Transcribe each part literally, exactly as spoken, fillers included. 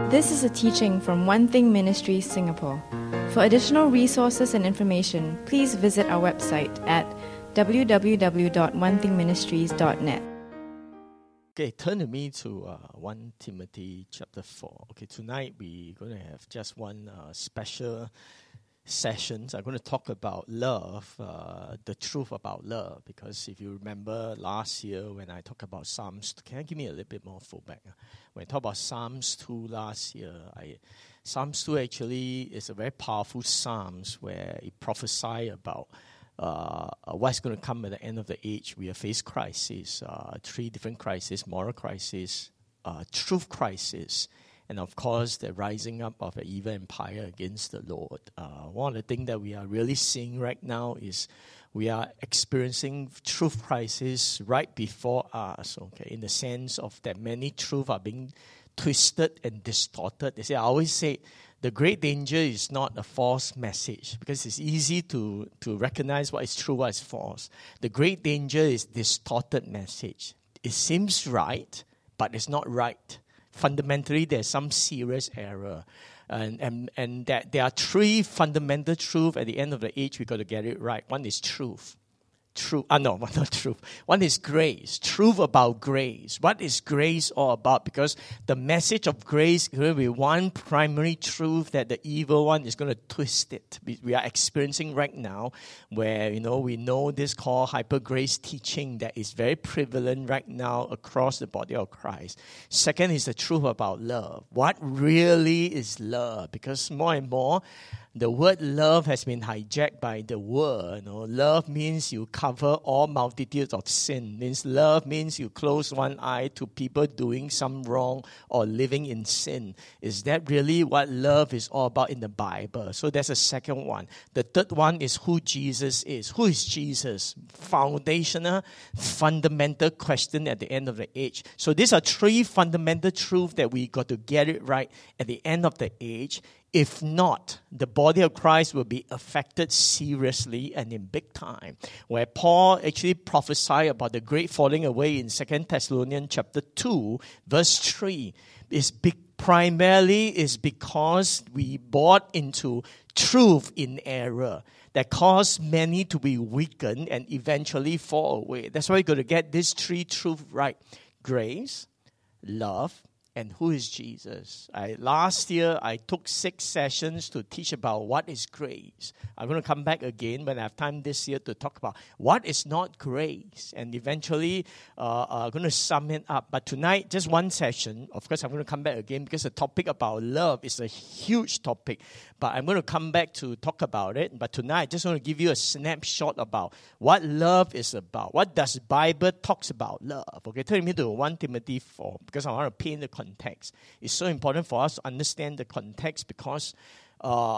This is a teaching from One Thing Ministries, Singapore. For additional resources and information, please visit our website at w w w dot one thing ministries dot net. Okay, turn to me to uh, First Timothy chapter four. Okay, tonight we're going to have just one uh, special sessions. I'm going to talk about love, uh, the truth about love. Because if you remember last year when I talked about Psalms, can I give me a little bit more fullback? When I talked about Psalms two last year, I, Psalms two actually is a very powerful Psalms where it prophesies about uh, what's going to come at the end of the age. We have faced crises, uh, three different crises: moral crisis, uh, truth crisis, and of course, the rising up of an evil empire against the Lord. Uh, one of the things that we are really seeing right now is we are experiencing truth crisis right before us, okay, in the sense of that many truths are being twisted and distorted. They say, I always say, the great danger is not a false message, because it's easy to, to recognize what is true, what is false. The great danger is distorted message. It seems right, but it's not right. Fundamentally, there's some serious error. And, and, and that there are three fundamental truths at the end of the age we got to get it right. One is truth. Truth. Ah, no, not truth. One is grace. Truth about grace. What is grace all about? Because the message of grace is going to be one primary truth that the evil one is going to twist it. We, we are experiencing right now where, you know, we know this called hyper grace teaching that is very prevalent right now across the body of Christ. Second is the truth about love. What really is love? Because more and more, the word love has been hijacked by the word. You know, love means you cover all multitudes of sin. Means love means you close one eye to people doing some wrong or living in sin. Is that really what love is all about in the Bible? So that's the second one. The third one is who Jesus is. Who is Jesus? Foundational, fundamental question at the end of the age. So these are three fundamental truths that we got to get it right at the end of the age. If not, the body of Christ will be affected seriously and in big time. Where Paul actually prophesied about the great falling away in Second Thessalonians chapter two, verse three, is big, primarily is because we bought into truth in error that caused many to be weakened and eventually fall away. That's why we're going to get these three truths right: grace, love, and who is Jesus? I, last year, I took six sessions to teach about what is grace. I'm going to come back again when I have time this year to talk about what is not grace. And eventually, uh, I'm going to sum it up. But tonight, just one session. Of course, I'm going to come back again because the topic about love is a huge topic. But I'm going to come back to talk about it. But tonight, I just want to give you a snapshot about what love is about. What does the Bible talks about love? Okay, turn me to First Timothy four because I want to paint the context. It's so important for us to understand the context because uh,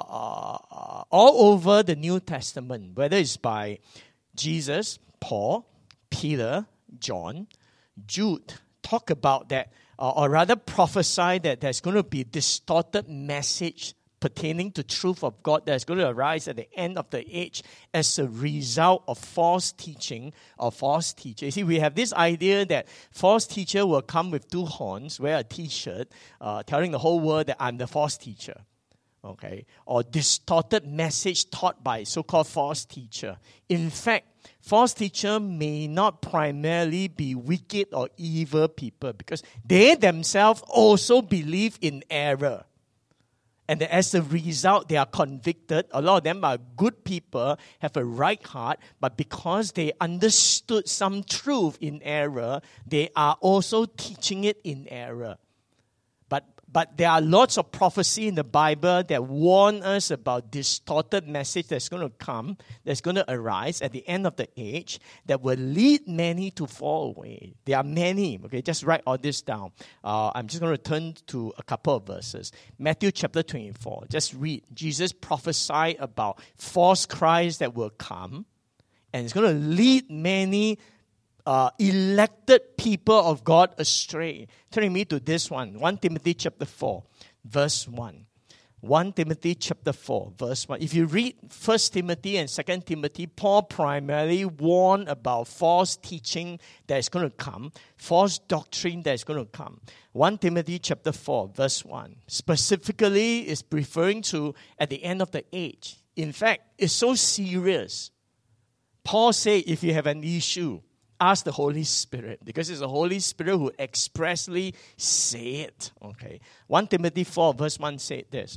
uh, all over the New Testament, whether it's by Jesus, Paul, Peter, John, Jude, talk about that, uh, or rather prophesy that there's going to be distorted message pertaining to truth of God that's going to arise at the end of the age as a result of false teaching or false teacher. You see, we have this idea that false teacher will come with two horns, wear a t-shirt, uh, telling the whole world that I'm the false teacher. Okay? Or distorted message taught by so-called false teacher. In fact, false teacher may not primarily be wicked or evil people because they themselves also believe in error. And as a result, they are convicted. A lot of them are good people, have a right heart, but because they understood some truth in error, they are also teaching it in error. But But there are lots of prophecy in the Bible that warn us about distorted message that's going to come, that's going to arise at the end of the age, that will lead many to fall away. There are many. Okay, just write all this down. Uh, I'm just going to turn to a couple of verses. Matthew chapter twenty-four. Just read. Jesus prophesied about false Christ that will come, and it's going to lead many Uh, elected people of God astray. Turning me to this one, First Timothy chapter four, verse one. First Timothy chapter four, verse one. If you read First Timothy and Second Timothy, Paul primarily warned about false teaching that is going to come, false doctrine that is going to come. First Timothy chapter four, verse one, specifically is referring to at the end of the age. In fact, it's so serious. Paul said, if you have an issue, ask the Holy Spirit, because it's the Holy Spirit who expressly say it. Okay. First Timothy four verse one said this.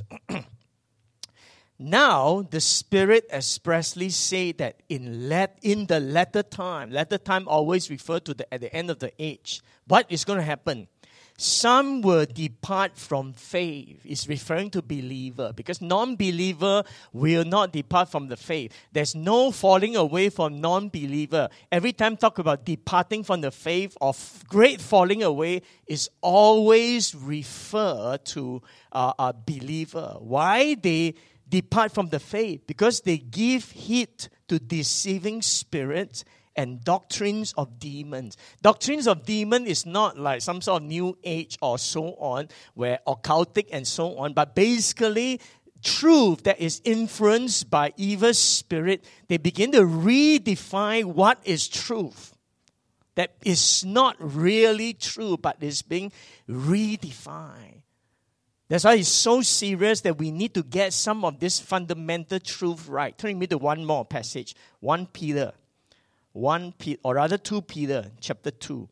Now the Spirit expressly say that in let in the latter time, latter time always refer to the at the end of the age. What is going to happen? Some will depart from faith. It's referring to believer, because non-believer will not depart from the faith. There's no falling away from non-believer. Every time talk about departing from the faith or great falling away is always refer to uh, a believer. Why they depart from the faith? Because they give heed to deceiving spirits and doctrines of demons. Doctrines of demon is not like some sort of new age or so on, where occultic and so on, but basically truth that is influenced by evil spirit. They begin to redefine what is truth. That is not really true, but is being redefined. That's why it's so serious that we need to get some of this fundamental truth right. Turn me to one more passage. First Peter. One Peter, or rather two Peter, chapter two.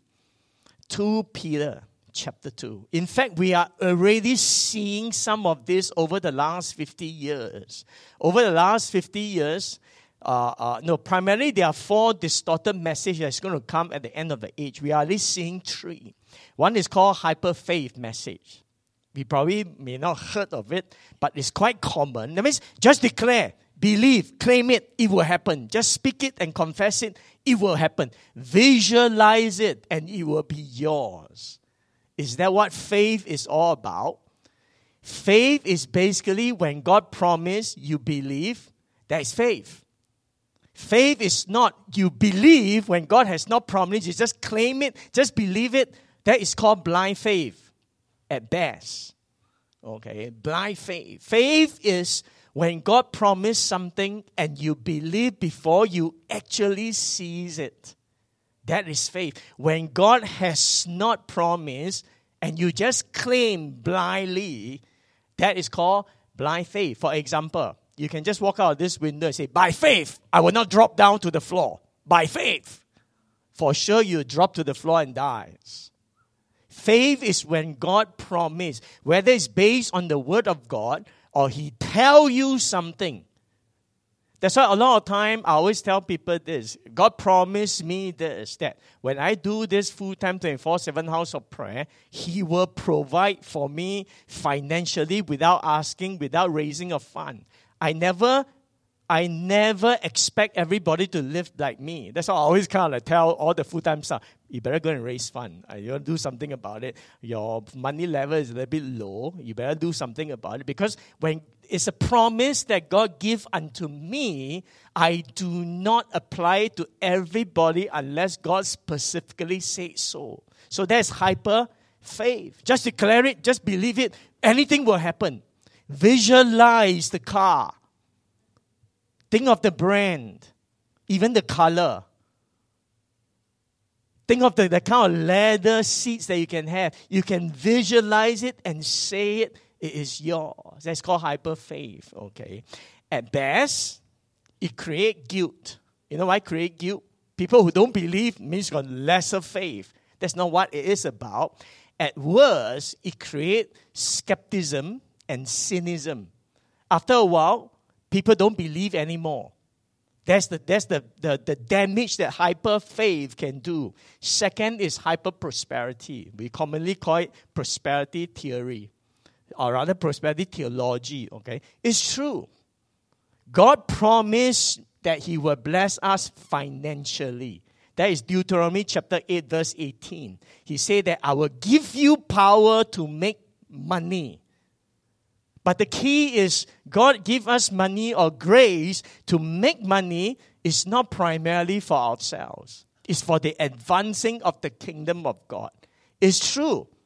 Two Peter, chapter two. In fact, we are already seeing some of this over the last fifty years. Over the last fifty years, uh, uh, no, primarily there are four distorted messages that's going to come at the end of the age. We are already seeing three. One is called hyper faith message. We probably may not heard of it, but it's quite common. That means just declare. Believe, claim it, it will happen. Just speak it and confess it, it will happen. Visualize it and it will be yours. Is that what faith is all about? Faith is basically when God promised, you believe, that is faith. Faith is not you believe when God has not promised, you just claim it, just believe it. That is called blind faith at best. Okay, blind faith. Faith is when God promised something and you believe before you actually sees it. That is faith. When God has not promised and you just claim blindly, that is called blind faith. For example, you can just walk out of this window and say, by faith, I will not drop down to the floor. By faith. For sure you drop to the floor and dies. Faith is when God promised, whether it's based on the word of God or He tell you something. That's why a lot of time I always tell people this. God promised me this, that when I do this full-time twenty-four seven house of prayer, He will provide for me financially without asking, without raising a fund. I never, I never expect everybody to live like me. That's why I always kind of like tell all the full-time staff, you better go and raise fund. Uh, you want to do something about it. Your money level is a little bit low. You better do something about it. Because when it's a promise that God give unto me, I do not apply it to everybody unless God specifically says so. So that's hyper faith. Just declare it. Just believe it. Anything will happen. Visualize the car. Think of the brand. Even the color. Think of the, the kind of leather seats that you can have. You can visualize it and say it. It is yours. That's called hyper faith. Okay. At best, it creates guilt. You know why create guilt? People who don't believe means got lesser faith. That's not what it is about. At worst, it creates skepticism and cynicism. After a while, people don't believe anymore. That's the that's the, the, the damage that hyper faith can do. Second is hyper prosperity. We commonly call it prosperity theory, or rather prosperity theology. Okay, it's true. God promised that He will bless us financially. That is Deuteronomy chapter eight, verse eighteen. He said that I will give you power to make money. But the key is God give us money or grace to make money is not primarily for ourselves. It's for the advancing of the kingdom of God. It's true.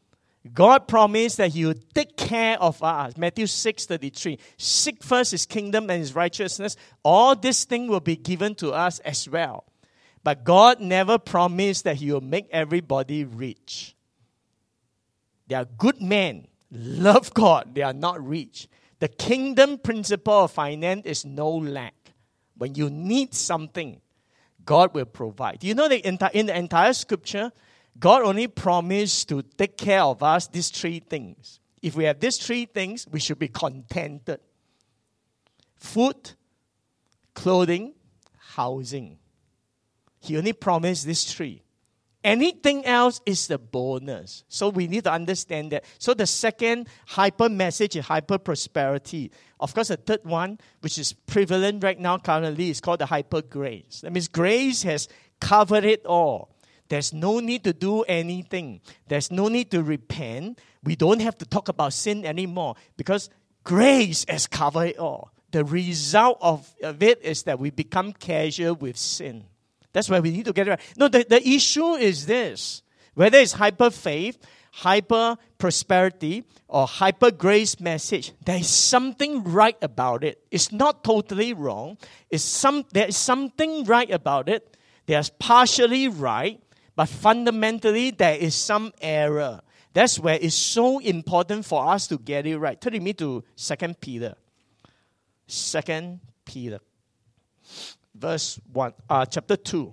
God promised that He will take care of us. Matthew six thirty-three. Seek first His kingdom and His righteousness. All this thing will be given to us as well. But God never promised that He will make everybody rich. They are good men, love God. They are not rich. The kingdom principle of finance is no lack. When you need something, God will provide. Do you know that in the entire scripture, God only promised to take care of us these three things. If we have these three things, we should be contented. Food, clothing, housing. He only promised these three. Anything else is the bonus. So we need to understand that. So the second hyper message is hyper prosperity. Of course, the third one, which is prevalent right now currently, is called the hyper grace. That means grace has covered it all. There's no need to do anything. There's no need to repent. We don't have to talk about sin anymore because grace has covered it all. The result of, of it is that we become casual with sin. That's why we need to get it right. No, the, the issue is this. Whether it's hyper faith, hyper prosperity, or hyper grace message, there is something right about it. It's not totally wrong. It's some, there is something right about it. There's partially right, but fundamentally there is some error. That's where it's so important for us to get it right. Turn me to Second Peter. Second Peter. Verse one, uh, chapter two.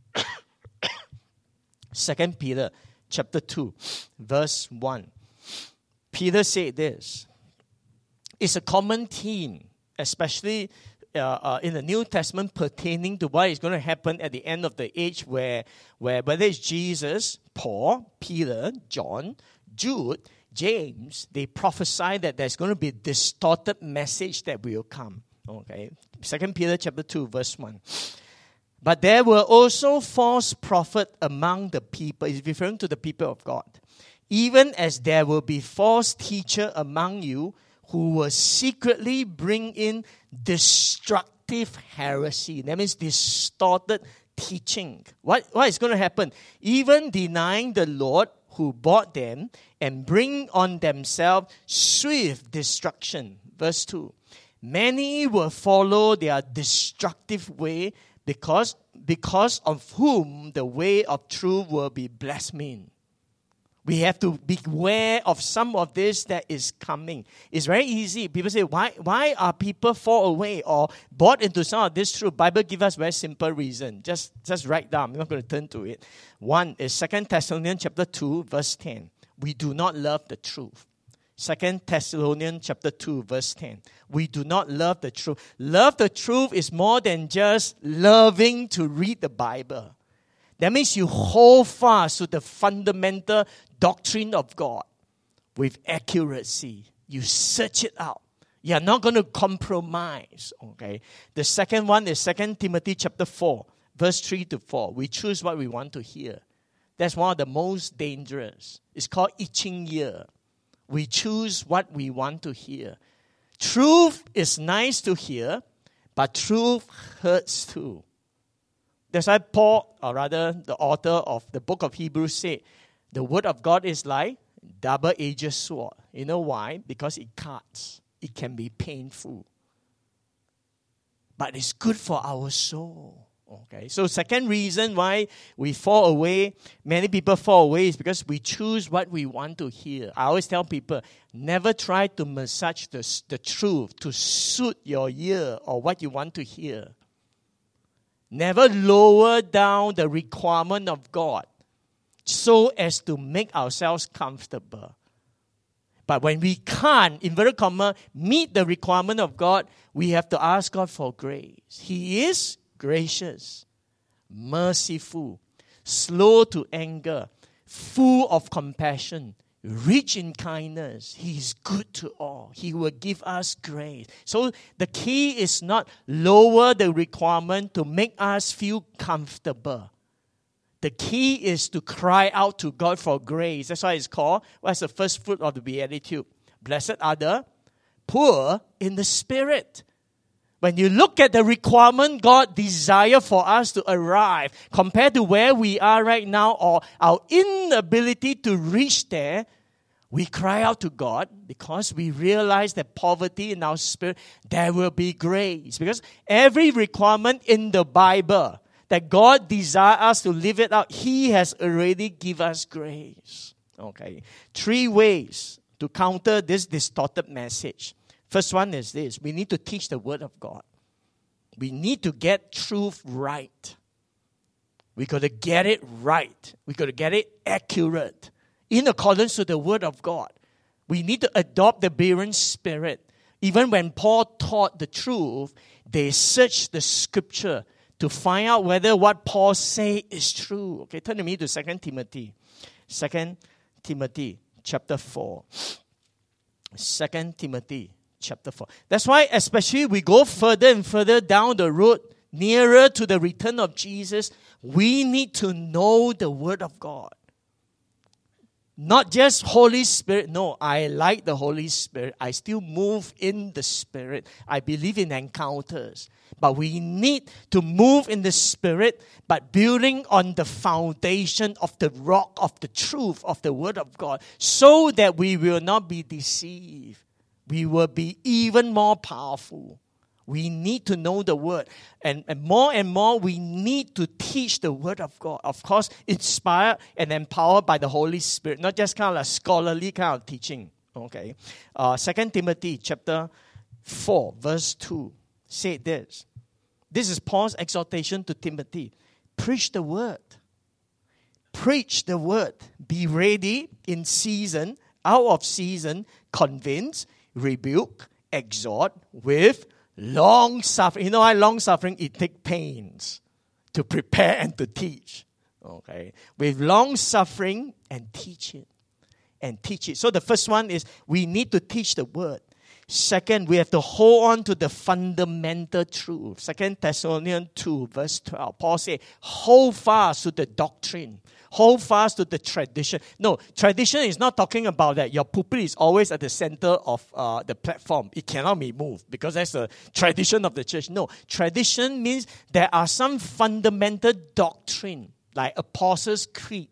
Second Peter, chapter two, verse one. Peter said this. It's a common theme, especially uh, uh, in the New Testament, pertaining to what is going to happen at the end of the age, where, where whether it's Jesus, Paul, Peter, John, Jude, James, they prophesy that there's going to be a distorted message that will come. Okay, Second Peter chapter two, verse one. But there were also false prophets among the people. It's referring to the people of God. Even as there will be false teachers among you who will secretly bring in destructive heresy. That means distorted teaching. What, what is going to happen? Even denying the Lord who bought them and bring on themselves swift destruction. Verse two. Many will follow their destructive way because, because of whom the way of truth will be blasphemed. We have to beware of some of this that is coming. It's very easy. People say, why, why are people fall away or bought into some of this truth? Bible gives us very simple reason. Just, just write down. I'm not going to turn to it. One is Second Thessalonians chapter two, verse ten. We do not love the truth. Second Thessalonians chapter two, verse ten. We do not love the truth. Love the truth is more than just loving to read the Bible. That means you hold fast to the fundamental doctrine of God with accuracy. You search it out. You are not going to compromise. Okay. The second one is Second Timothy chapter four, verse three to four. We choose what we want to hear. That's one of the most dangerous. It's called itching ear. We choose what we want to hear. Truth is nice to hear, but truth hurts too. That's why Paul, or rather the author of the book of Hebrews, said, the word of God is like double-edged sword. You know why? Because it cuts. It can be painful. But it's good for our soul. Okay, so second reason why we fall away, many people fall away, is because we choose what we want to hear. I always tell people, never try to massage the, the truth to suit your ear or what you want to hear. Never lower down the requirement of God so as to make ourselves comfortable. But when we can't, inverted comma, meet the requirement of God, we have to ask God for grace. He is gracious, merciful, slow to anger, full of compassion, rich in kindness. He is good to all. He will give us grace. So the key is not lower the requirement to make us feel comfortable. The key is to cry out to God for grace. That's why it's called, what's the first fruit of the Beatitude? Blessed are the poor in the spirit. When you look at the requirement God desires for us to arrive, compared to where we are right now or our inability to reach there, We cry out to God because we realize that poverty in our spirit, there will be grace. Because every requirement in the Bible that God desires us to live it out, He has already given us grace. Okay. Three ways to counter this distorted message. First one is this. We need to teach the Word of God. We need to get truth right. We got to get it right. We got to get it accurate. In accordance to the Word of God. We need to adopt the Berean spirit. Even when Paul taught the truth, they searched the Scripture to find out whether what Paul say is true. Okay, turn to me to Second Timothy. Second Timothy chapter four. Second Timothy chapter four. That's why especially we go further and further down the road, nearer to the return of Jesus, we need to know the Word of God. Not just Holy Spirit. No, I like the Holy Spirit. I still move in the Spirit. I believe in encounters. But we need to move in the Spirit, but building on the foundation of the rock of the truth of the Word of God, so that we will not be deceived. We will be even more powerful. We need to know the Word. And, and more and more, we need to teach the Word of God. Of course, inspired and empowered by the Holy Spirit. Not just kind of like scholarly kind of teaching. Okay. Uh, Second Timothy chapter four, verse two. Said this. This is Paul's exhortation to Timothy. Preach the Word. Preach the Word. Be ready in season, out of season, convince, rebuke, exhort with long suffering. You know why long suffering? It takes pains to prepare and to teach. Okay. With long suffering and teach it. And teach it. So the first one is we need to teach the Word. Second, we have to hold on to the fundamental truth. Second Thessalonians two, verse twelve. Paul said, hold fast to the doctrine. Hold fast to the tradition. No, tradition is not talking about that. Your pulpit is always at the center of uh, the platform. It cannot be moved because that's the tradition of the church. No, tradition means there are some fundamental doctrine, like Apostles' Creed.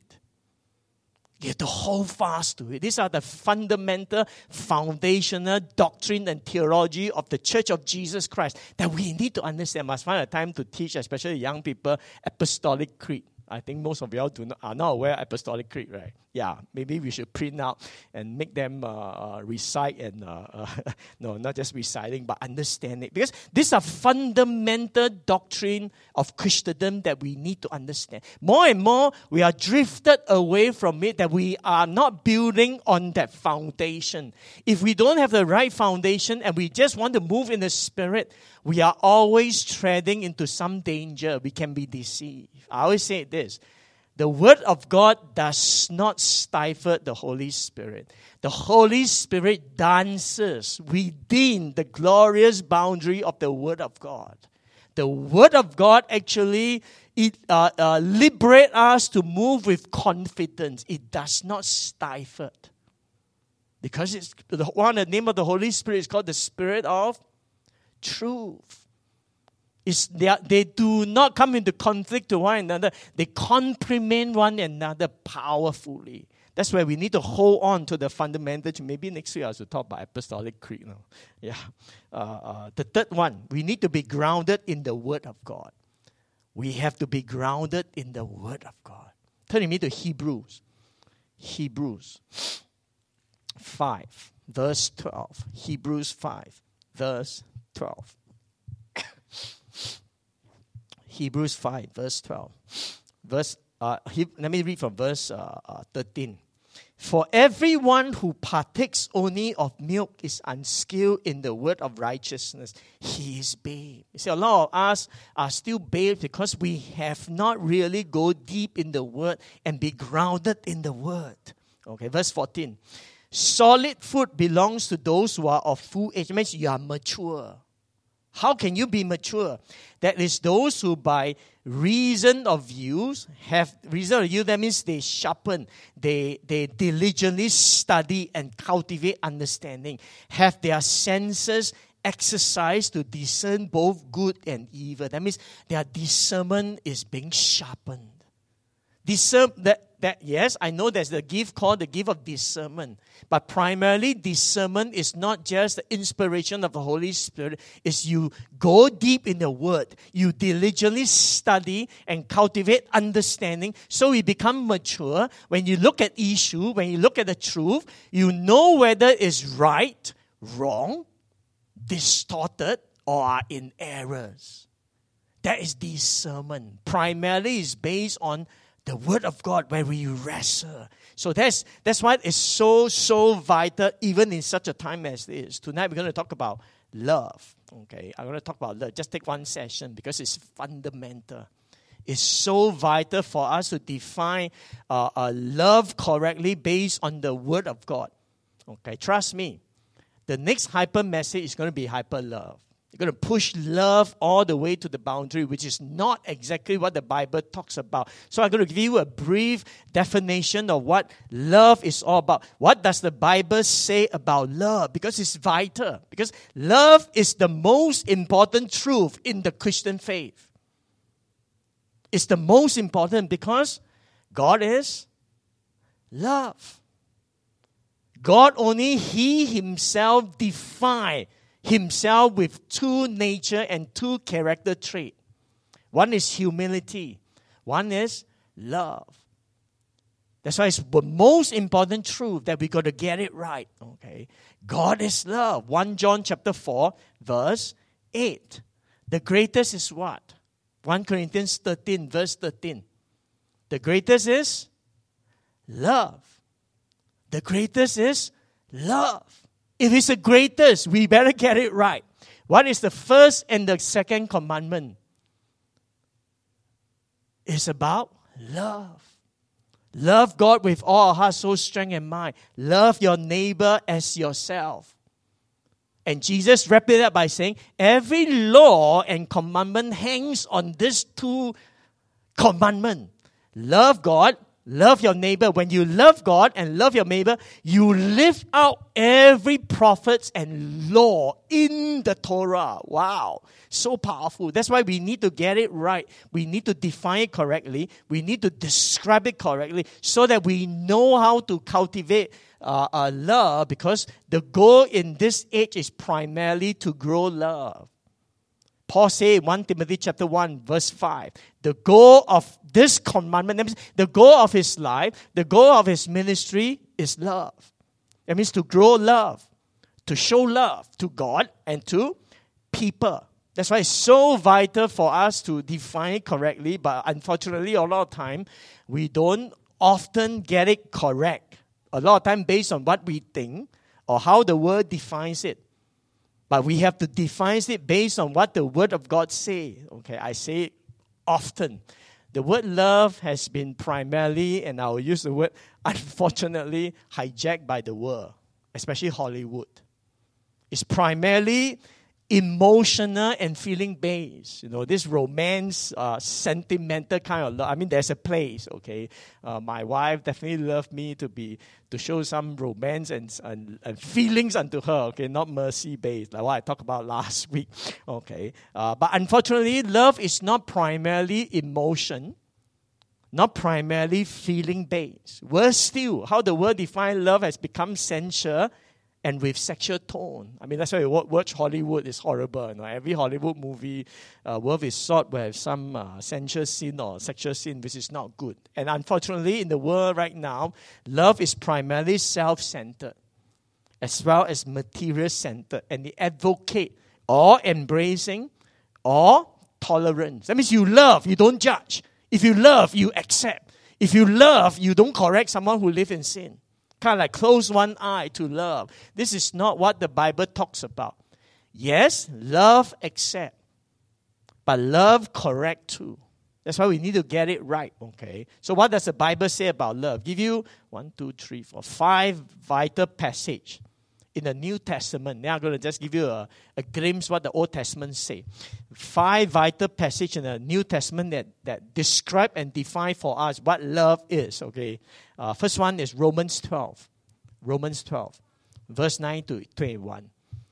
You have to hold fast to it. These are the fundamental, foundational doctrine and theology of the Church of Jesus Christ that we need to understand. Must find a time to teach, especially young people, Apostolic Creed. I think most of y'all do not, are not aware of Apostolic Creed, right? Yeah, maybe we should print out and make them uh, uh, recite and, uh, uh, no, not just reciting, but understand it. Because these are fundamental doctrine of Christendom that we need to understand. More and more, we are drifted away from it, that we are not building on that foundation. If we don't have the right foundation and we just want to move in the Spirit, we are always treading into some danger. We can be deceived. I always say this. The Word of God does not stifle the Holy Spirit. The Holy Spirit dances within the glorious boundary of the Word of God. The Word of God actually it uh, uh, liberates us to move with confidence. It does not stifle. Because it's the one, the name of the Holy Spirit is called the Spirit of Truth. Is they, are, they do not come into conflict to one another. They complement one another powerfully. That's why we need to hold on to the fundamentals. Maybe next week I should talk about Apostolic Creed. No? Yeah. Uh, uh, the third one, we need to be grounded in the Word of God. We have to be grounded in the Word of God. Turn me to Hebrews. Hebrews five, verse twelve. Hebrews five, verse twelve. Hebrews five, verse twelve. Verse, uh, he, let me read from verse uh, uh, thirteen. For everyone who partakes only of milk is unskilled in the word of righteousness. He is babe. You see, a lot of us are still babes because we have not really go deep in the word and be grounded in the word. Okay, verse fourteen. Solid food belongs to those who are of full age. It means you are mature. How can you be mature? That is those who by reason of use have reason of use. That means they sharpen, they they diligently study and cultivate understanding, have their senses exercised to discern both good and evil. That means their discernment is being sharpened. Discern that That yes, I know there's the gift called the gift of discernment. But primarily, discernment is not just the inspiration of the Holy Spirit. It's you go deep in the Word. You diligently study and cultivate understanding so you become mature. When you look at issue, when you look at the truth, you know whether it's right, wrong, distorted, or are in errors. That is discernment. Primarily is based on the Word of God where we wrestle. So that's that's why it's so, so vital even in such a time as this. Tonight we're going to talk about love. Okay, I'm going to talk about love. Just take one session because it's fundamental. It's so vital for us to define uh, uh, love correctly based on the Word of God. Okay, trust me. The next hyper message is going to be hyper love. You're going to push love all the way to the boundary, which is not exactly what the Bible talks about. So I'm going to give you a brief definition of what love is all about. What does the Bible say about love? Because it's vital. Because love is the most important truth in the Christian faith. It's the most important because God is love. God only He Himself defined Himself with two nature and two character traits. One is humility. One is love. That's why it's the most important truth that we got to get it right. Okay, God is love. First John chapter four, verse eight. The greatest is what? First Corinthians thirteen, verse thirteen. The greatest is love. The greatest is love. If it's the greatest, we better get it right. What is the first and the second commandment? It's about love. Love God with all our heart, soul, strength, and mind. Love your neighbor as yourself. And Jesus wrapped it up by saying, every law and commandment hangs on these two commandments. Love God, love your neighbor. When you love God and love your neighbor, you live out every prophet and law in the Torah. Wow. So powerful. That's why we need to get it right. We need to define it correctly. We need to describe it correctly so that we know how to cultivate uh, uh, love, because the goal in this age is primarily to grow love. Paul said in First Timothy chapter one, verse five, the goal of this commandment, that means the goal of his life, the goal of his ministry is love. That means to grow love, to show love to God and to people. That's why it's so vital for us to define it correctly, but unfortunately, a lot of time, we don't often get it correct. A lot of time based on what we think or how the word defines it. But we have to define it based on what the Word of God says. Okay, I say it often. The word love has been primarily, and I will use the word, unfortunately, hijacked by the world, especially Hollywood. It's primarily emotional and feeling based. You know, this romance, uh, sentimental kind of love. I mean, there's a place, okay? Uh, my wife definitely loved me to be, to show some romance and, and, and feelings unto her, okay? Not mercy based, like what I talked about last week, okay? Uh, but unfortunately, love is not primarily emotion, not primarily feeling based. Worse still, how the word defines love has become sensual and with sexual tone. I mean, that's why we watch Hollywood. It's horrible. You know? Every Hollywood movie uh, worth its salt will have some uh, sensual scene or sexual scene, which is not good. And unfortunately, in the world right now, love is primarily self-centered as well as material-centered. And they advocate or embracing or tolerance. That means you love, you don't judge. If you love, you accept. If you love, you don't correct someone who lives in sin. Kind of like close one eye to love. This is not what the Bible talks about. Yes, love accept. But love correct too. That's why we need to get it right, okay? So what does the Bible say about love? Give you one, two, three, four, five vital passages in the New Testament. Now I'm going to just give you a, a glimpse what the Old Testament say. Five vital passages in the New Testament that, that describe and define for us what love is, okay? Uh, first one is Romans twelve. Romans twelve, verse nine to twenty-one.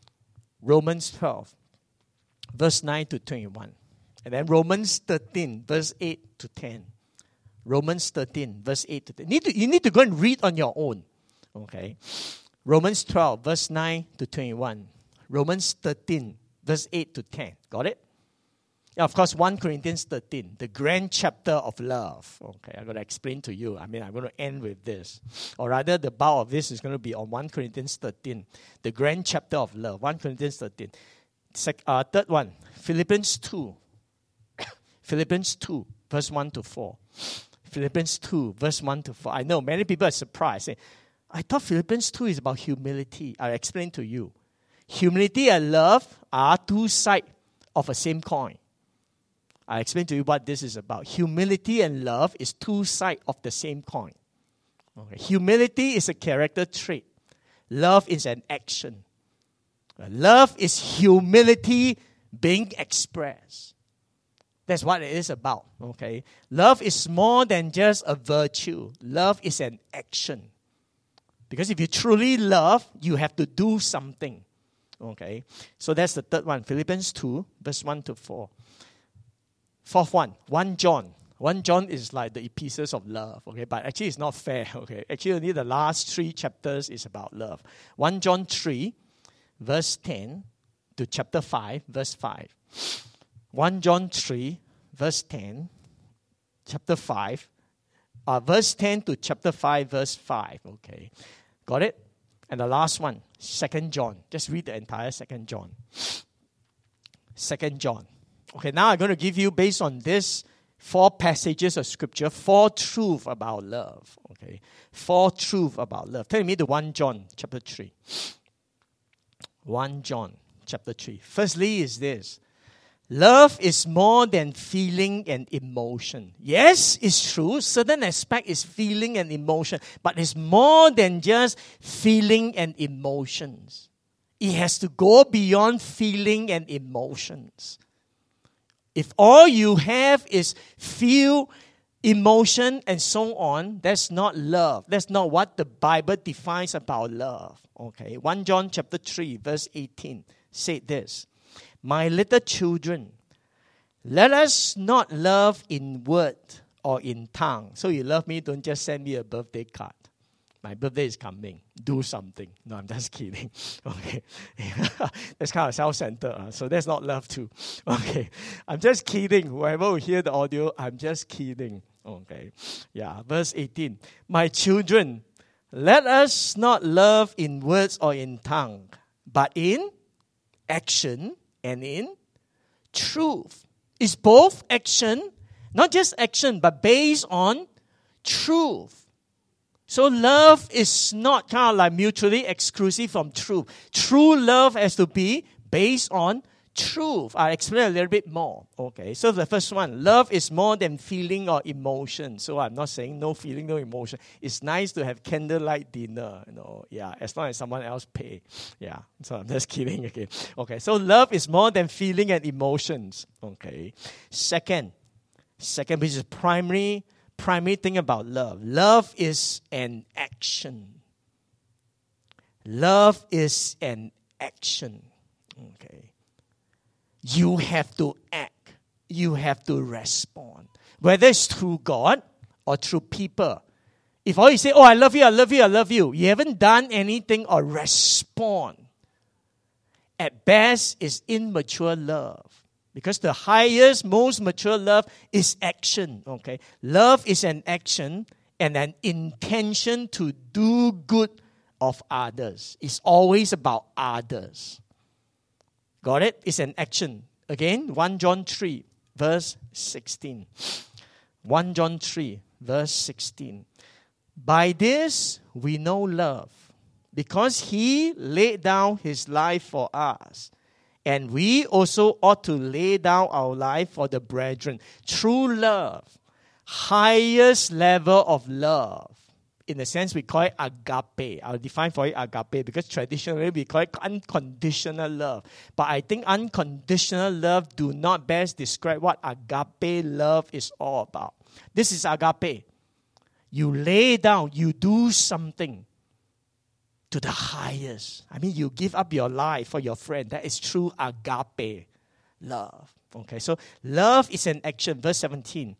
Romans twelve, verse nine to twenty-one. And then Romans thirteen, verse eight to ten. Romans thirteen, verse eight to ten. You need to, you need to go and read on your own. Okay. Romans twelve, verse nine to twenty-one. Romans thirteen, verse eight to ten. Got it? Yeah, of course, First Corinthians thirteen, the grand chapter of love. Okay, I'm going to explain to you. I mean, I'm going to end with this. Or rather, the bulk of this is going to be on First Corinthians thirteen, the grand chapter of love. First Corinthians thirteen. Sec, uh, third one, Philippians two. Philippians two, verse one to four. Philippians two, verse one to four. I know many people are surprised. Say, I thought Philippians two is about humility. I'll explain to you. Humility and love are two sides of a same coin. I'll explain to you what this is about. Humility and love is two sides of the same coin. Okay. Humility is a character trait. Love is an action. Love is humility being expressed. That's what it is about. Okay. Love is more than just a virtue. Love is an action. Because if you truly love, you have to do something. Okay. So that's the third one. Philippians two, verse one to four. Fourth one, First John. First John is like the epistles of love, okay? But actually it's not fair, okay? Actually only the last three chapters is about love. First John three, verse ten to chapter five, verse five. First John three, verse ten, chapter five, uh, verse ten to chapter five, verse five, okay? Got it? And the last one, Second John. Just read the entire Second John. Second John. Okay, now I'm going to give you, based on this four passages of Scripture, four truths about love. Okay, four truths about love. Turn me to First John chapter three. First John chapter three. Firstly is this. Love is more than feeling and emotion. Yes, it's true. Certain aspect is feeling and emotion. But it's more than just feeling and emotions. It has to go beyond feeling and emotions. If all you have is feel, emotion, and so on, that's not love. That's not what the Bible defines about love. Okay, First John chapter three, verse eighteen said this. My little children, let us not love in word or in tongue. So you love me, don't just send me a birthday card. My birthday is coming. Do something. No, I'm just kidding. Okay. That's kind of self-centered. Uh, so that's not love too. Okay. I'm just kidding. Whoever will hear the audio, I'm just kidding. Okay. Yeah. Verse eighteen. My children, let us not love in words or in tongue, but in action and in truth. It's both action, not just action, but based on truth. So love is not kind of like mutually exclusive from truth. True love has to be based on truth. I'll explain a little bit more. Okay, so the first one, love is more than feeling or emotion. So I'm not saying no feeling, no emotion. It's nice to have candlelight dinner, you know, yeah, as long as someone else pay. Yeah, so I'm just kidding again. Okay, so love is more than feeling and emotions. Okay, second, second, which is primary Primary thing about love. Love is an action. Love is an action. Okay. You have to act. You have to respond. Whether it's through God or through people. If all you say, oh, I love you, I love you, I love you, you haven't done anything or respond. At best, it's immature love. Because the highest, most mature love is action, okay? Love is an action and an intention to do good of others. It's always about others. Got it? It's an action. Again, First John three, verse sixteen. First John three, verse sixteen. By this we know love, because he laid down his life for us. And we also ought to lay down our life for the brethren. True love, highest level of love. In a sense, we call it agape. I'll define for it agape because traditionally we call it unconditional love. But I think unconditional love do not best describe what agape love is all about. This is agape. You lay down, you do something to the highest. I mean, you give up your life for your friend. That is true agape love. Okay, so love is an action. Verse seventeen.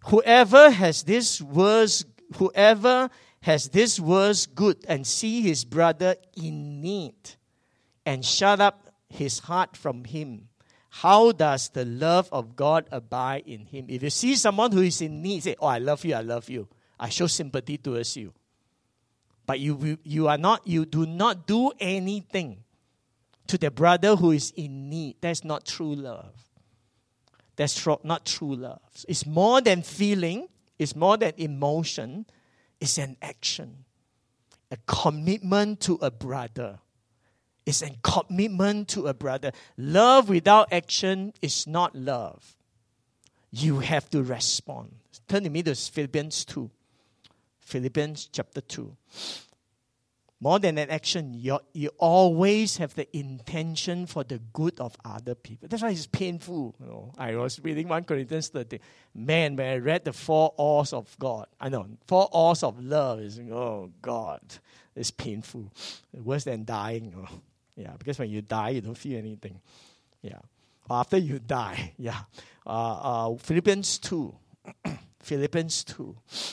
Whoever has this words, whoever has this words good and see his brother in need and shut up his heart from him, how does the love of God abide in him? If you see someone who is in need, say, oh, I love you, I love you. I show sympathy towards you. But you, you are not, you do not do anything to the brother who is in need. That's not true love. That's tr- not true love. It's more than feeling. It's more than emotion. It's an action. A commitment to a brother. It's a commitment to a brother. Love without action is not love. You have to respond. Turn to me to Philippians two. Philippians chapter two. More than an action, you, you always have the intention for the good of other people. That's why it's painful. You know, I was reading First Corinthians thirteen. Man, when I read the four R's of God, I know, four R's of love, is oh God, it's painful. Worse than dying. You know. Yeah, because when you die, you don't feel anything. Yeah. After you die, yeah. Uh, uh, Philippians two. Philippians two.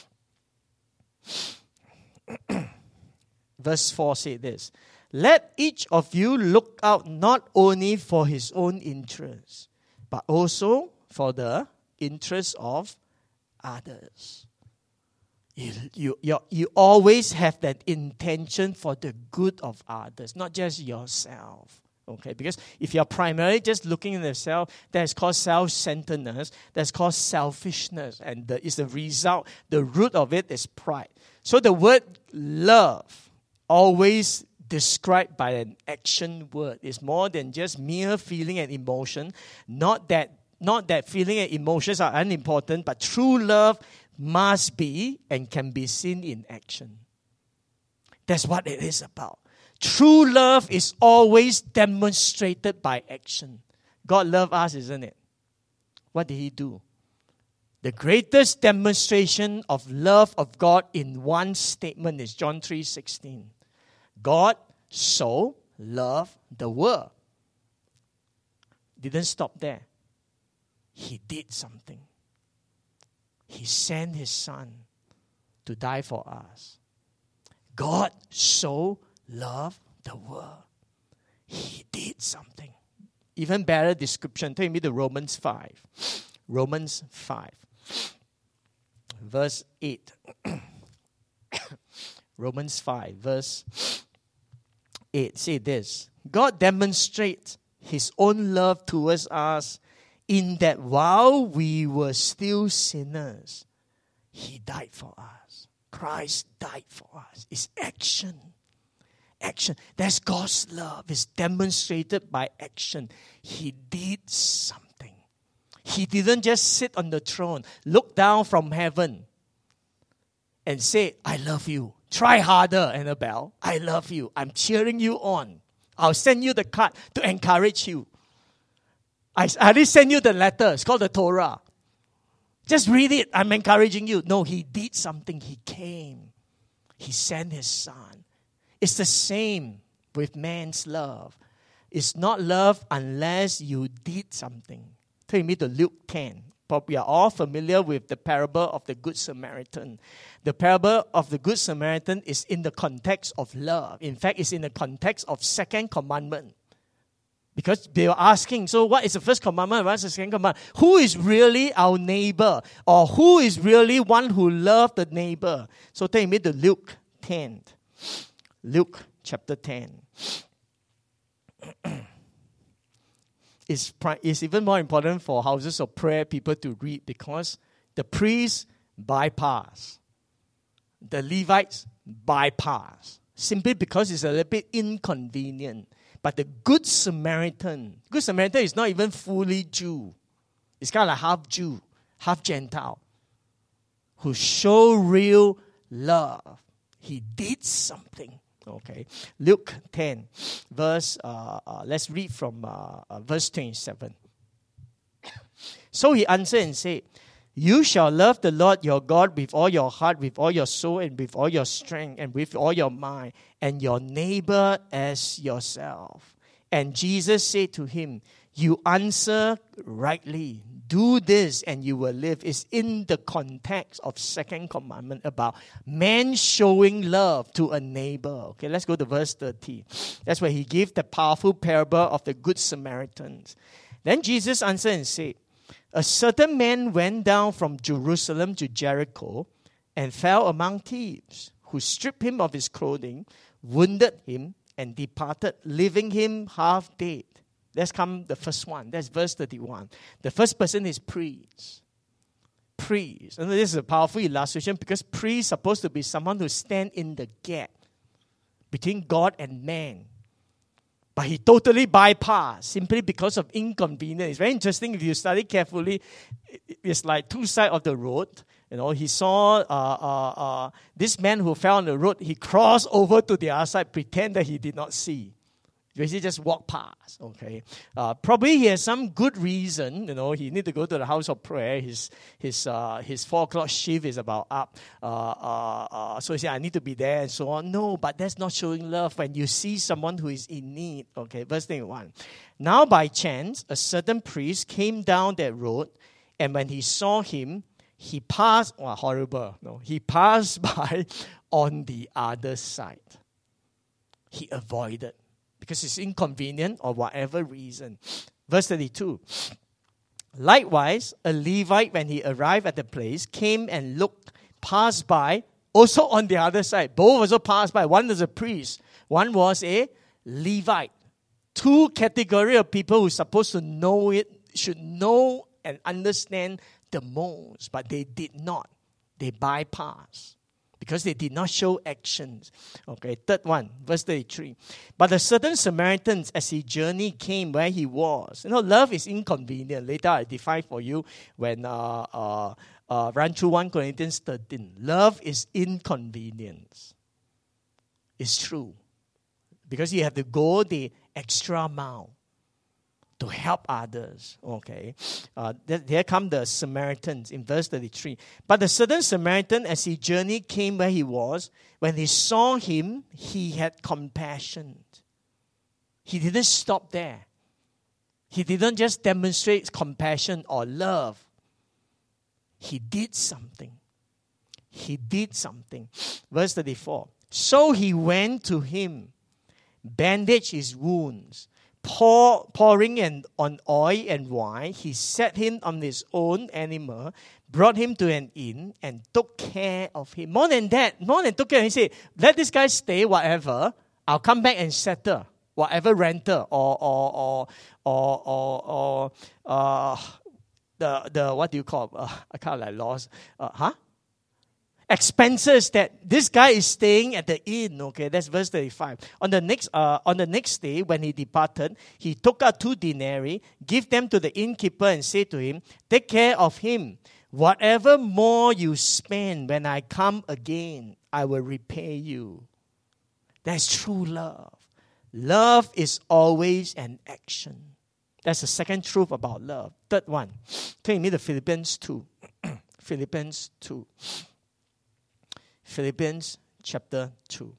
Verse four says this. Let each of you look out not only for his own interest, but also for the interest of others. You, you, you, you always have that intention for the good of others, not just yourself. Okay, because if you're primarily just looking at yourself, that's called self-centeredness, that's called selfishness, and the, it's the result, the root of it is pride. So the word love, always described by an action word, is more than just mere feeling and emotion. Not that, not that feeling and emotions are unimportant, but true love must be and can be seen in action. That's what it is about. True love is always demonstrated by action. God loved us, isn't it? What did He do? The greatest demonstration of love of God in one statement is John three sixteen. God so loved the world. Didn't stop there. He did something. He sent His Son to die for us. God so loved the world. He did something. Even better description. Take me to Romans five. Romans five. Verse eight. Romans five, verse eight. Say this. God demonstrates His own love towards us in that while we were still sinners, He died for us. Christ died for us. It's action. Action. That's God's love. It's demonstrated by action. He did something. He didn't just sit on the throne, look down from heaven, and say, I love you. Try harder, Annabelle. I love you. I'm cheering you on. I'll send you the card to encourage you. I already sent you the letter. It's called the Torah. Just read it. I'm encouraging you. No, He did something. He came. He sent His Son. It's the same with man's love. It's not love unless you did something. Take me to Luke ten. But we are all familiar with the parable of the Good Samaritan. The parable of the Good Samaritan is in the context of love. In fact, it's in the context of second commandment. Because they were asking, so what is the first commandment? What's the second commandment? Who is really our neighbor? Or who is really one who loved the neighbor? So take me to Luke ten. Luke chapter ten. It's, it's even more important for houses of prayer people to read because the priests bypass. The Levites bypass. Simply because it's a little bit inconvenient. But the Good Samaritan, Good Samaritan is not even fully Jew. It's kind of like half Jew, half Gentile. Who show real love. He did something. Okay, Luke ten, verse, uh, uh, let's read from uh, uh, verse twenty-seven. So he answered and said, you shall love the Lord your God with all your heart, with all your soul, and with all your strength, and with all your mind, and your neighbor as yourself. And Jesus said to him, you answer rightly. Do this and you will live. Is in the context of second commandment about man showing love to a neighbor. Okay, let's go to verse thirty. That's where he gave the powerful parable of the Good Samaritans. Then Jesus answered and said, a certain man went down from Jerusalem to Jericho and fell among thieves, who stripped him of his clothing, wounded him, and departed, leaving him half dead. Let's come the first one. That's verse thirty-one. The first person is priest. Priest. And this is a powerful illustration because priest is supposed to be someone who stands in the gap between God and man. But he totally bypassed simply because of inconvenience. It's very interesting if you study carefully. It's like two sides of the road. You know, he saw uh, uh, uh, this man who fell on the road. He crossed over to the other side, pretend that he did not see. Basically just walk past, okay. Uh, probably he has some good reason, you know, he need to go to the house of prayer. His his uh, his four o'clock shift is about up. Uh, uh, uh, so he said, I need to be there and so on. No, but that's not showing love when you see someone who is in need. Okay, verse thirty-one. Now by chance, a certain priest came down that road, and when he saw him, he passed, oh, horrible, no, he passed by on the other side. He avoided. Because it's inconvenient or whatever reason. Verse thirty-two. Likewise, a Levite, when he arrived at the place, came and looked, passed by, also on the other side. Both also passed by. One was a priest. One was a Levite. Two categories of people who are supposed to know it, should know and understand the most. But they did not. They bypassed. Because they did not show actions. Okay, third one, verse thirty-three. But a certain Samaritan, as he journeyed, came where he was. You know, love is inconvenient. Later I define for you when uh, uh, uh, run through First Corinthians thirteen. Love is inconvenience. It's true. Because you have to go the extra mile to help others. Okay. Uh, there come the Samaritans in verse thirty-three. But the certain Samaritan, as he journeyed, came where he was. When he saw him, he had compassion. He didn't stop there. He didn't just demonstrate compassion or love. He did something. He did something. Verse thirty-four. So he went to him, bandaged his wounds, Pour, pouring an, on oil and wine, he set him on his own animal, brought him to an inn, and took care of him. More than that, more than took care of him, he said, let this guy stay, whatever. I'll come back and settle whatever rental or or or or or, or uh, the the what do you call? Uh, I kind of like lost. Uh, huh? Expenses that this guy is staying at the inn. Okay, that's verse thirty-five. On the next, uh, on the next day, when he departed, he took out two denarii, give them to the innkeeper, and said to him, "Take care of him. Whatever more you spend, when I come again, I will repay you." That's true love. Love is always an action. That's the second truth about love. Third one, take me to Philippians two. Philippians two. Philippians chapter two.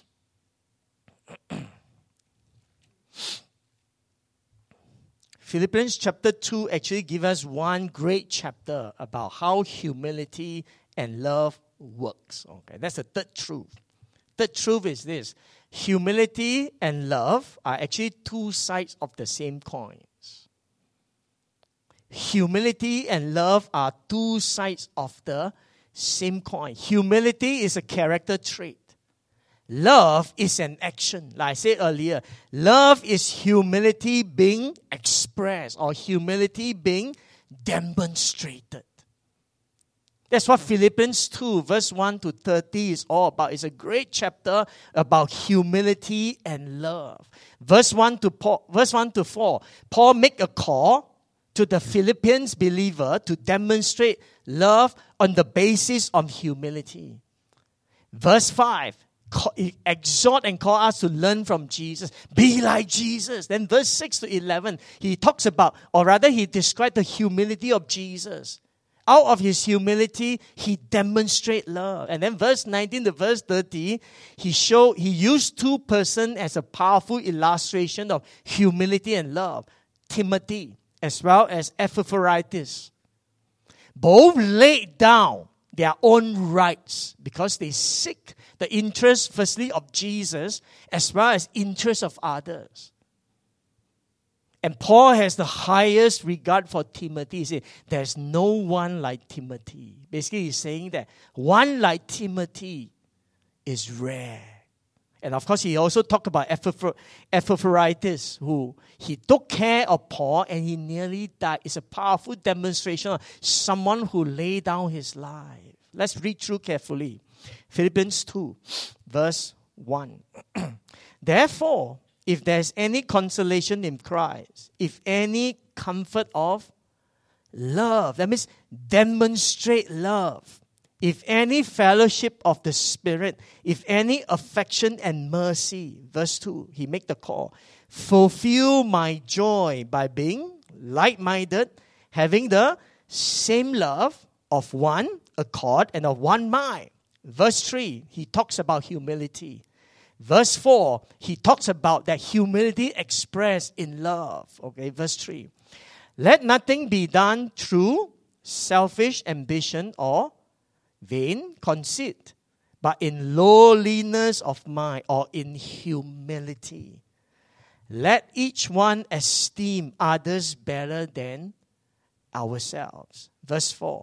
Philippians chapter two actually gives us one great chapter about how humility and love works. Okay, that's the third truth. Third truth is this. Humility and love are actually two sides of the same coins. Humility and love are two sides of the same coin. Humility is a character trait. Love is an action. Like I said earlier, love is humility being expressed or humility being demonstrated. That's what Philippians two, verse one to thirty is all about. It's a great chapter about humility and love. Verse one to Paul, verse one to four, Paul make a call to the Philippians believer to demonstrate love on the basis of humility. Verse five, exhort and call us to learn from Jesus. Be like Jesus. Then verse six to eleven, he talks about, or rather he described the humility of Jesus. Out of his humility, he demonstrates love. And then verse nineteen to verse thirty, he showed, he used two persons as a powerful illustration of humility and love. Timothy as well as Epaphroditus both laid down their own rights because they seek the interest, firstly, of Jesus as well as interest of others. And Paul has the highest regard for Timothy. He said, there's no one like Timothy. Basically, he's saying that one like Timothy is rare. And of course, he also talked about Epaphroditus, who he took care of Paul and he nearly died. It's a powerful demonstration of someone who laid down his life. Let's read through carefully. Philippians two, verse one. Therefore, if there's any consolation in Christ, if any comfort of love, that means demonstrate love. If any fellowship of the Spirit, if any affection and mercy, verse two, he make the call. Fulfill my joy by being like-minded, having the same love, of one accord and of one mind. Verse three, he talks about humility. Verse four, he talks about that humility expressed in love. Okay, verse three. Let nothing be done through selfish ambition or vain conceit, but in lowliness of mind or in humility. Let each one esteem others better than ourselves. Verse four.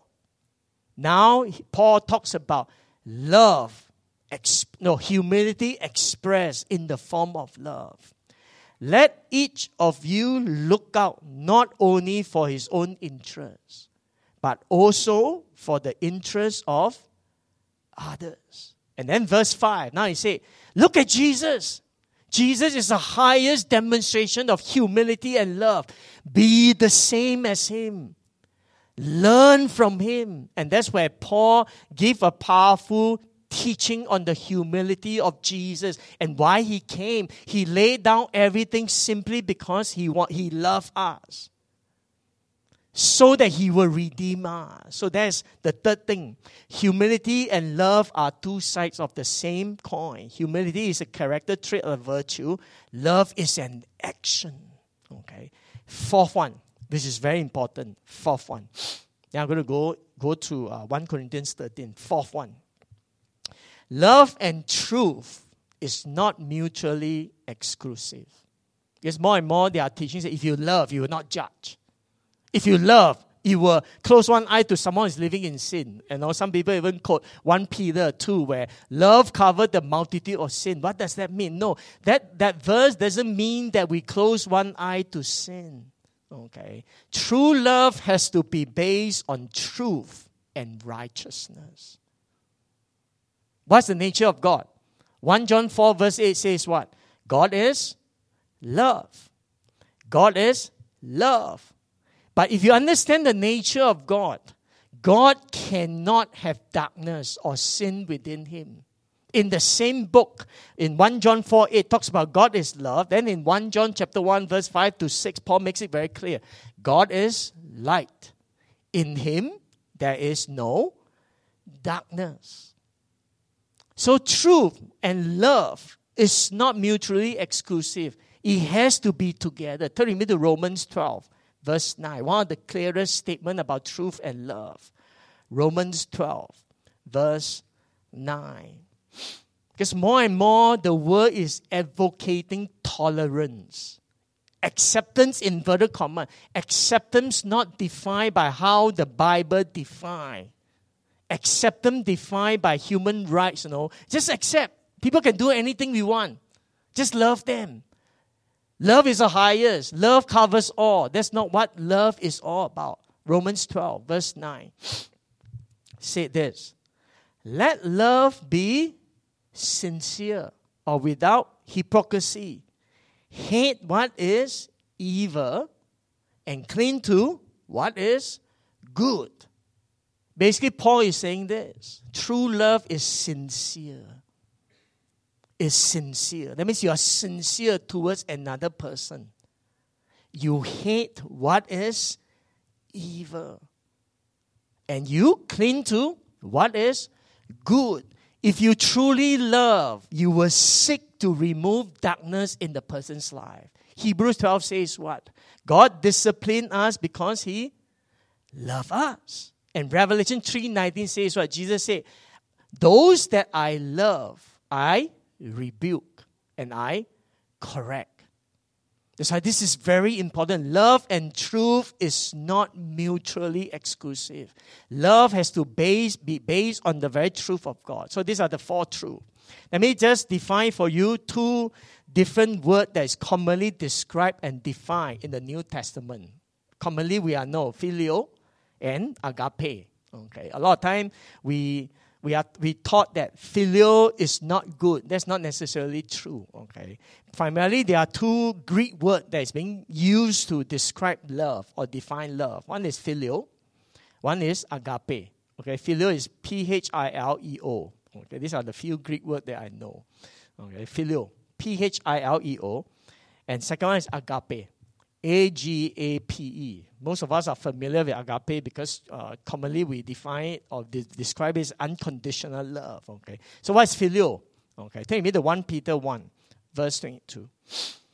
Now, Paul talks about love, exp- no, humility expressed in the form of love. Let each of you look out not only for his own interests, but also for the interests of others. And then verse five, now he said, look at Jesus. Jesus is the highest demonstration of humility and love. Be the same as him. Learn from him. And that's where Paul gave a powerful teaching on the humility of Jesus and why he came. He laid down everything simply because he want, he loved us, so that he will redeem us. So that's the third thing. Humility and love are two sides of the same coin. Humility is a character trait or virtue. Love is an action. Okay. Fourth one. This is very important. Fourth one. Now I'm going to go, go to uh, First Corinthians thirteen. Fourth one. Love and truth is not mutually exclusive. Because more and more there are teachings that if you love, you will not judge. If you love, you will close one eye to someone who is living in sin. And you know, some people even quote First Peter two, where love covered the multitude of sin. What does that mean? No, that, that verse doesn't mean that we close one eye to sin. Okay. True love has to be based on truth and righteousness. What's the nature of God? First John four verse eight says what? God is love. God is love. But if you understand the nature of God, God cannot have darkness or sin within him. In the same book, in First John four eight talks about God is love. Then in First John chapter one verse five to six, Paul makes it very clear. God is light. In him there is no darkness. So truth and love is not mutually exclusive. It has to be together. Turn with me to Romans twelve verse nine. One of the clearest statements about truth and love. Romans twelve verse nine. Because more and more the world is advocating tolerance. Acceptance, inverted comma. Acceptance not defined by how the Bible defines. Acceptance defined by human rights, you know. Just accept. People can do anything we want. Just love them. Love is the highest. Love covers all. That's not what love is all about. Romans twelve, verse nine. Say this. Let love be sincere or without hypocrisy. Hate what is evil and cling to what is good. Basically, Paul is saying this. True love is sincere. Is sincere. That means you are sincere towards another person. You hate what is evil. And you cling to what is good. If you truly love, you will seek to remove darkness in the person's life. Hebrews twelve says what? God disciplined us because He loved us. And Revelation three nineteen says what? Jesus said, those that I love, I rebuke and I correct. That's why this is very important. Love and truth is not mutually exclusive. Love has to base, be based on the very truth of God. So these are the four truths. Let me just define for you two different words that is commonly described and defined in the New Testament. Commonly we are known, phileo and agape. Okay, a lot of time we we are we taught that phileo is not good. That's not necessarily true. Okay, primarily there are two Greek words that is being used to describe love or define love. One is phileo, one is agape. Okay, phileo is P H I L E O. Okay, these are the few Greek words that I know. Okay, phileo, P H I L E O, and second one is agape, A G A P E. Most of us are familiar with agape because uh, commonly we define it or de- describe it as unconditional love. Okay, so what's phileo? Okay, take me to First Peter one, verse twenty-two.